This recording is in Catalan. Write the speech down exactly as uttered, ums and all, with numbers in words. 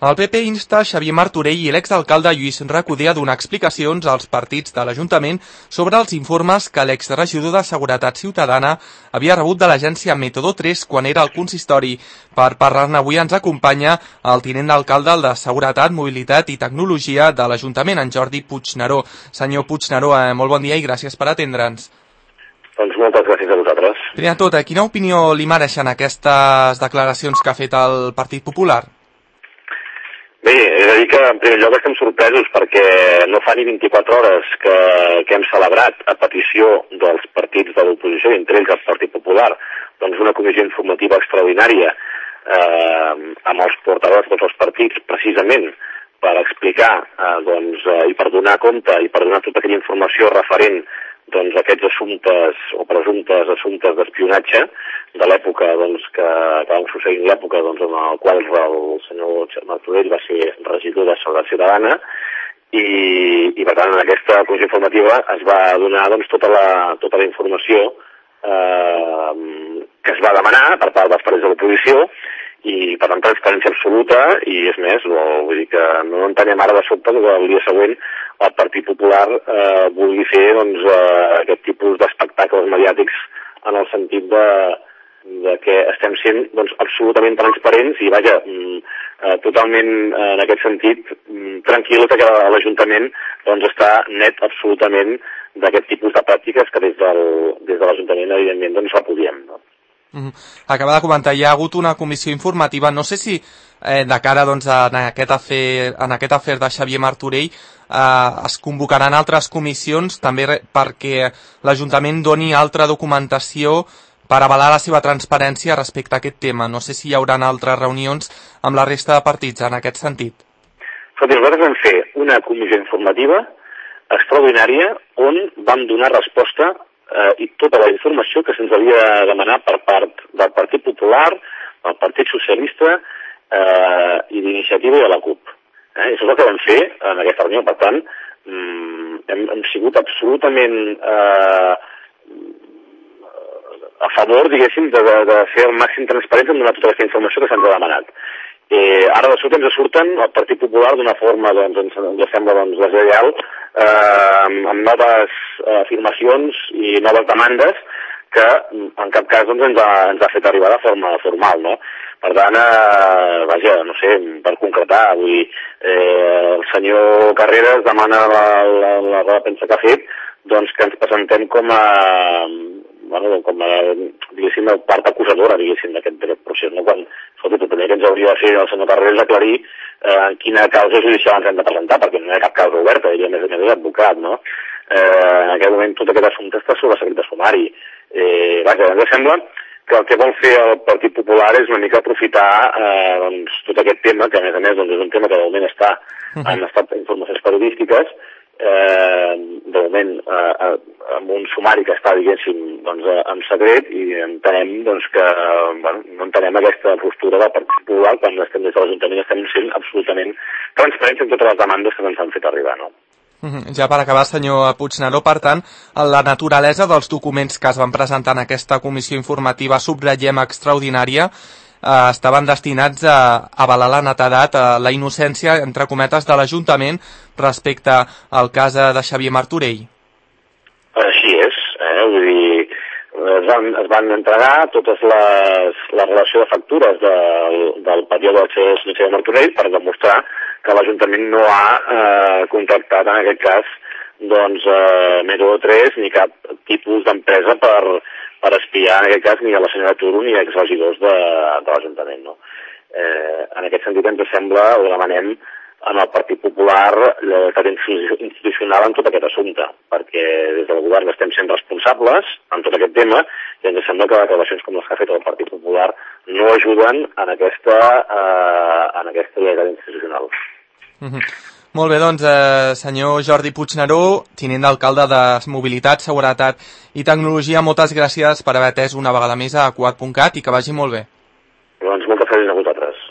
El P P insta Xavier Martorell i l'exalcalde Lluís Recoder a donar explicacions als partits de l'Ajuntament sobre els informes que l'exregidor de Seguretat Ciutadana havia rebut de l'agència Método tres quan era al consistori. Per parlar-ne avui ens acompanya el tinent d'alcalde de Seguretat, Mobilitat i Tecnologia de l'Ajuntament, en Jordi Puigneró. Senyor Puigneró, eh, molt bon dia i gràcies per atendre'ns. Doncs moltes gràcies a vosaltres. Primer de tot, eh, quina opinió li mereixen aquestes declaracions que ha fet el Partit Popular? Bé, és a dir que en primer lloc estem sorpresos perquè no fa ni vint-i-quatre hores que, que hem celebrat a petició dels partits de l'oposició, entre ells el Partit Popular, doncs una comissió informativa extraordinària eh, amb els portaveus de tots els partits, precisament per explicar eh, doncs, eh, i per donar compte i per donar tota aquella informació referent doncs, aquests assumptes o presumptes assumptes d'espionatge de l'època doncs, que, que van succeir en l'època doncs, en el qual el senyor Martorell va ser regidor de Seguretat Ciutadana i, i per tant en aquesta comissió informativa es va donar doncs, tota, la, tota la informació eh, que es va demanar per part dels partits de l'oposició i per tant transparència absoluta i és més, no, vull dir que no entenem ara de sobte que el dia següent el Partit Popular eh, vulgui fer doncs, eh, aquest tipus d'espectacles mediàtics en el sentit de, de que estem sent doncs, absolutament transparents i vaja, mm, eh, totalment eh, en aquest sentit mm, tranquil que l'Ajuntament doncs, està net absolutament d'aquest tipus de pràctiques que des, del, des de l'Ajuntament evidentment doncs, repudiem, no? Mm-hmm. Acaba de comentar, hi ha hagut una comissió informativa, no sé si eh, de cara doncs, en, aquest afer, en aquest afer de Xavier Martorell eh, es convocaran altres comissions també perquè l'Ajuntament doni altra documentació per avalar la seva transparència respecte a aquest tema. No sé si hi haurà altres reunions amb la resta de partits en aquest sentit. Escolti, nosaltres vam fer una comissió informativa extraordinària on vam donar resposta eh, i tota la informació que se'ns havia de demanar per part del Partit Popular, del Partit Socialista eh, i d'Iniciativa i de la CUP. Eh? Això és el que vam fer en aquesta reunió. Per tant, mm, hem, hem sigut absolutament eh, a favor, diguéssim, de, de, de ser el màxim transparents en donar tota aquesta informació que se'ns ha demanat. Eh, ara de sobte ens surten el Partit Popular d'una forma, doncs, ens, ens sembla doncs, deslleial, eh, amb noves afirmacions i noves demandes que en cap cas doncs, ens, ha, ens ha fet arribar de forma formal, no? Per tant, eh, vaja, no sé, per concretar, vull dir, eh, el senyor Carreras demana la, la, la roda de premsa que ha fet, doncs que ens presentem com a, bueno, com a, diguéssim, la part acusadora, diguéssim, d'aquest procés, no? Quan, escolta, el primer que ens hauria de fer el senyor Carreras aclarir eh, en quina causa judicial ens hem de presentar, perquè no hi ha cap causa oberta, ell a més a més és advocat, no? Eh, en aquest moment tot aquest assumpte està sobre secret de sumari. Eh, vaja, ens sembla que el que vol fer el Partit Popular és una mica aprofitar eh, doncs, tot aquest tema, que a més a més doncs, és un tema que de moment està en estat d'informacions periodístiques, eh, de moment eh, amb un sumari que està, diguéssim, doncs, en secret i entenem doncs, que bueno, no entenem aquesta postura del Partit Popular quan estem des de l'Ajuntament estem sent absolutament transparents en totes les demandes que ens han fet arribar, no? Ja per acabar, senyor Puigneró, per tant, la naturalesa dels documents que es van presentar en aquesta comissió informativa subratllem extraordinària eh, estaven destinats a avalar la netedat, a la innocència, entre cometes, de l'Ajuntament respecte al cas de Xavier Martorell. Així és, eh? Vull dir, es van, es van entregar totes les, la relació de factures del, del període del senyor Martorell per demostrar que l'Ajuntament no ha eh, contractat en aquest cas doncs, eh, Método tres ni cap tipus d'empresa per, per espiar en aquest cas ni a la senyora Turo ni a exregidors de, de l'Ajuntament, no? Eh, en aquest sentit ens sembla, o demanem en el Partit Popular l'etat institucional en tot aquest assumpte, perquè des del govern estem sent responsables en tot aquest tema i ens sembla que declaracions com les que ha fet el Partit Popular no ajuden en aquesta, eh, en aquesta lleialtat institucional. Mm-hmm. Molt bé, doncs, eh, senyor Jordi Puigneró, tinent d'alcalde de Mobilitat, Seguretat i Tecnologia, moltes gràcies per haver atès una vegada més a Cugat punt cat i que vagi molt bé. Doncs moltes gràcies a vosaltres.